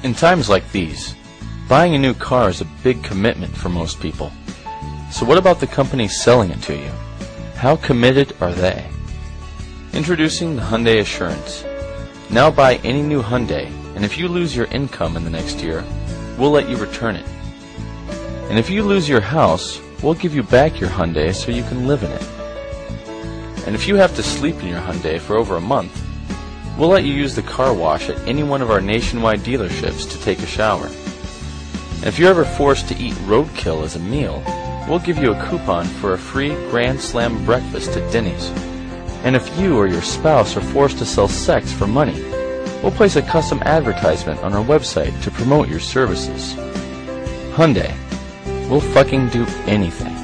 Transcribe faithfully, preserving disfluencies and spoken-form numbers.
In times like these, buying a new car is a big commitment for most people. So what about the company selling it to you? How committed are they? Introducing the Hyundai Assurance. Now buy any new Hyundai, and if you lose your income in the next year, we'll let you return it. And if you lose your house, we'll give you back your Hyundai so you can live in it. And if you have to sleep in your Hyundai for over a month, we'll let you use the car wash at any one of our nationwide dealerships to take a shower. And if you're ever forced to eat roadkill as a meal, we'll give you a coupon for a free Grand Slam breakfast at Denny's. And if you or your spouse are forced to sell sex for money, we'll place a custom advertisement on our website to promote your services. Hyundai. We'll fucking do anything.